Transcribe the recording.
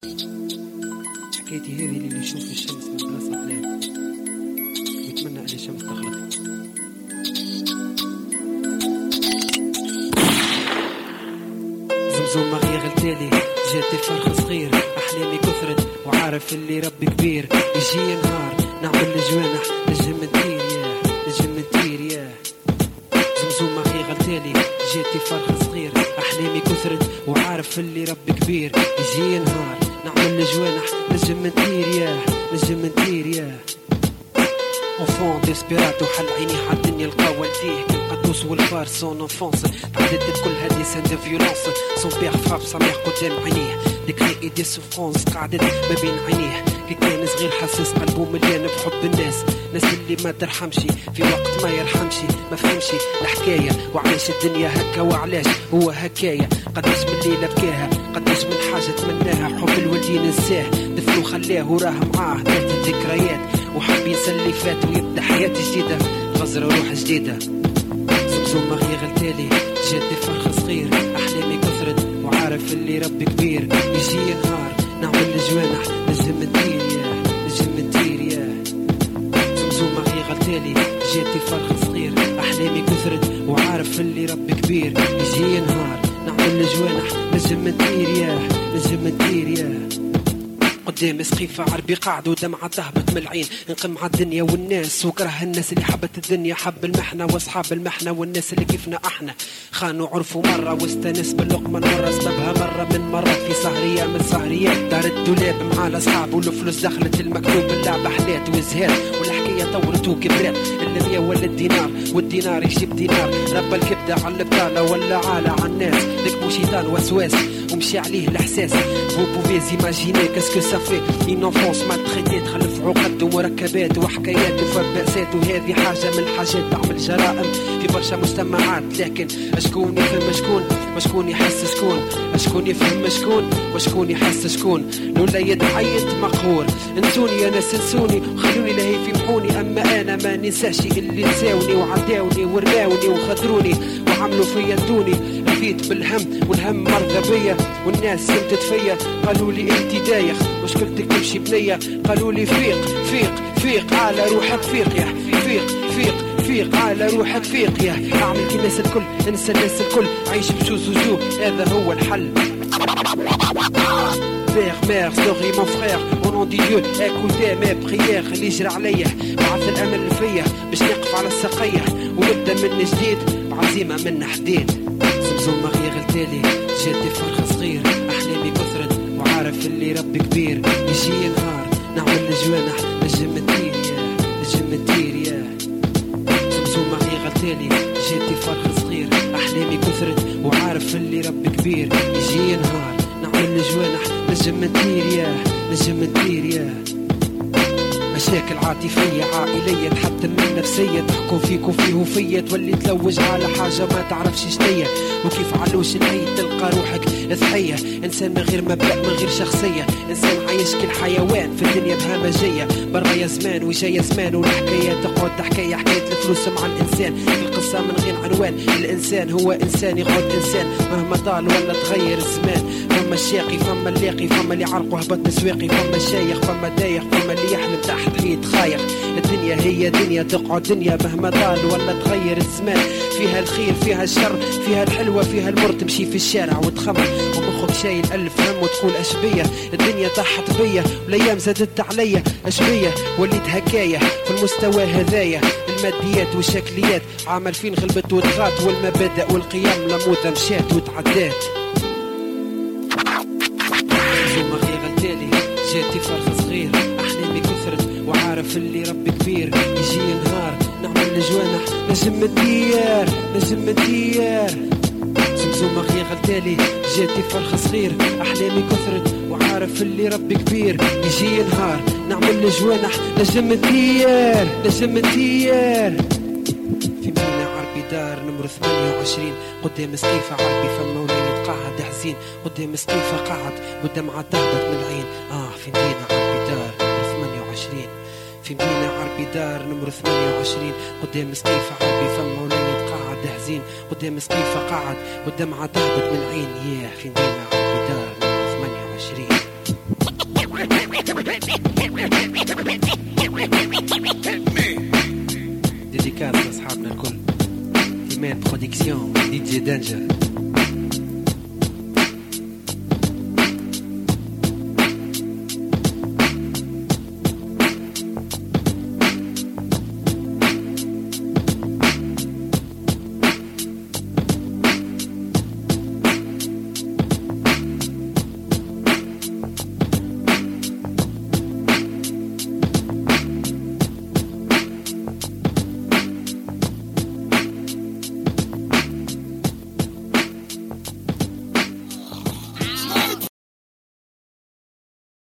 حكايتي هذه اللي يشوف الشمس من بلاصة بلاد ويتمنى أن الشمس تخلق. زمزم مغيا غلتالي جاتي فرخ صغير، أحلامي كثرت وعارف اللي ربي كبير. يجي نهار نعمل الجوانح نجم نطير ياه نجم نطير ياه. زمزم مغيا غلتالي جاتي فرخ صغير، أحلامي كثرت وعارف اللي ربي كبير. يجي نهار نعمل الجوانح نجم نطير ياه نجم نطير ياه. enfant ديسبيراتو حل عيني على الدنيا لقى والديه كالقدوس والفار سون انفونس. تعدت كل هذه سان دو فيولونس سون بيغ فراب سا ميغ قدام عينيه ديكري اي دي سوفرونس قعدت ما بين عينيه. كي كان صغير حسس قلبه مليان بحب الناس، ناس اللي ما ترحمش في وقت ما يرحمش. ما فهمش الحكايه وعلاش الدنيا هكا وعلاش هو هكايا. قداش من ليله بكاها قداش من حاجه تمناها، حب الوالدين نساه دفنو خلاه وراه معاه مات الذكريات وحب ينسى اللي فات ويبدا حياه جديده غزره روح جديده. زمزم مغيا غلتالي جاتي فرخ صغير، احلامي كثرت وعارف اللي ربي كبير. يجي نهار نعمل الجوانح نجم نطير ياه نجم نطير ياه. زمزم مغيا غلتالي جاتي فرخ صغير، احلامي كثرت وعارف اللي ربي كبير. يجي نهار نعمل الجوانح نجم نطير ياه نجم نطير ياه. قدام سقيفة عربي قاعد ودمعة تهبط من العين، نقم على الدنيا والناس وكره الناس اللي حبت الدنيا حب المحنة واصحاب المحنة والناس اللي كيفنا احنا خانوا عرفوا مرة واستانس باللقمة مرة سببها مرة من مرات في سهرية من سهريات دار الدولاب مع الاصحاب والفلوس دخلت المكتوب اللعبة حلات وزهات والحكاية طورت وكبرات. المية ولا الدينار والدينار يجيب دينار، ربى الكبدة على البطالة ولا عالة على الناس. ركبوا شيطان وسواس ومشي عليه الاحساس. vous pouvez imaginer qu'est-ce que ça fait une enfance maltraitée تخلف عقد ومركبات وحكايات وفباسات. وهذه حاجة من الحاجات تعمل جرائم في برشا مجتمعات، لكن شكون يفهم شكون وشكون يحس شكون، شكون يفهم شكون وشكون يحس شكون. لولا يتعيط مقهور انسوني يا ناس انسوني خلوني لهي في محوني، اما انا ما ننساش اللي نساوني وعداوني ورماوني وخدروني وعملوا فيا دوني. رفيت بالهم والهم مرضى بيا والناس سمتت فيا قالوا لي انت دايخ مشكلتك تمشي بنية. قالوا لي فيق فيق فيق على روحك فيق يا فيق فيق فيق على روحك فيق يا. اعمل كي الناس الكل انسى الناس الكل عيش بشوزوزو هذا هو الحل. Père, mère, sorry mon frère, au nom de Dieu, écoutez mes prières. اللي يجرى عليا بعث الامل فيا باش نقف على السقيه ونبدا من جديد بعزيمه من حديد. زمزم مغيا غلتالي جاتي فرخ صغير، احلامي كثرت وعارف اللي ربي كبير. يجي نهار نعمل الجوانح نجم نطير ياه نجم نطير ياه. زمزم مغيا غلتالي جاتي فرخ صغير، احلامي كثرت وعارف اللي ربي كبير. يجي نهار نعمل الجوانح نجم نطير ياه نجم نطير ياه. مشاكل عاطفية عائلية تحتم من نفسية تحكم فيك وفيه وفيا تولي تلوج على حاجة ما تعرفش شتية وكيف علوش الهي تلقى روحك ضحية. إنسان من غير مبدأ من غير شخصية، إنسان عايش كالحيوان في الدنيا بهمجية. برا يا زمان وجاية زمان والحكاية تقعد حكاية الفلوس مع الإنسان في القصة من غير عنوان. الإنسان هو إنسان يقعد إنسان مهما طال ولا تغير الزمان. فما الشاقي فما اللاقي فما اللي عرقه هبط سواقي فما الشايخ فما دايخ فما اللي يحلم تحت ليه تخايخ. الدنيا هي دنيا تقعد دنيا مهما طال ولا تغير الزمان. فيها الخير فيها الشر فيها الحلوة فيها المر. تمشي في الشارع وتخمر ومخك شايل ألف هم وتقول أشبية الدنيا طاحت بيا والأيام زادت عليا أشبية. وليت هكاية في المستوى هذايا الماديات والشكليات عامل فين غلبت وتغات والمبادئ والقيم لموتة مشات وتعدات. زمزم مغيا غلتالي جاتي فرخ صغير، احلامي كثرت وعارف اللي ربي كبير. يجي نهار نعمل الجوانح نجم الديار نجم الديار. زمزم مغيا غلتالي جاتي فرخ صغير، احلامي كثرت وعارف اللي ربي كبير. يجي نهار نعمل الجوانح نجم الديار نجم الديار. في مدينة عربي دار نمر 28 قدام سقيفة عربي فما وليد قاعد حزين قدام سقيفة قاعد والدمعة تهبط من العين. في مدينة عربي دار نمر 28 في مدينة عربي دار نمر 28 قدام سقيفة عربي فما وليد قاعد حزين قدام سقيفة قاعد والدمعة تهبط من العين. في مدينة عربي دار